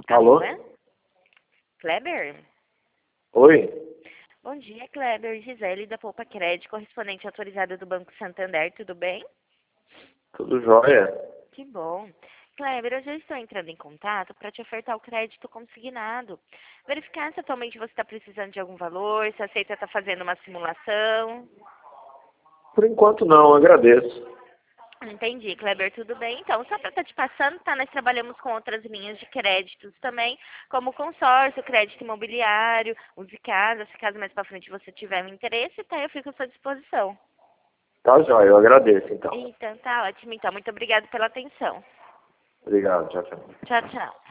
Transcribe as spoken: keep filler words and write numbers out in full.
Alô? Alô? Kleber? Oi? Bom dia, Kleber. Gisele da Poupa Crédito, correspondente autorizada do Banco Santander, tudo bem? Tudo jóia? Que bom. Kleber, hoje eu estou entrando em contato para te ofertar o crédito consignado. Verificar se atualmente você está precisando de algum valor, se aceita estar fazendo uma simulação. Por enquanto não, agradeço. Entendi, Kleber, tudo bem. Então, só para estar te passando, tá? Nós trabalhamos com outras linhas de créditos também, como consórcio, crédito imobiliário, use casa, se caso mais para frente você tiver um interesse, tá? Eu fico à sua disposição. Tá jóia, eu agradeço então. Então, tá ótimo. Então, muito obrigada pela atenção. Obrigado, tchau, tchau. Tchau, tchau.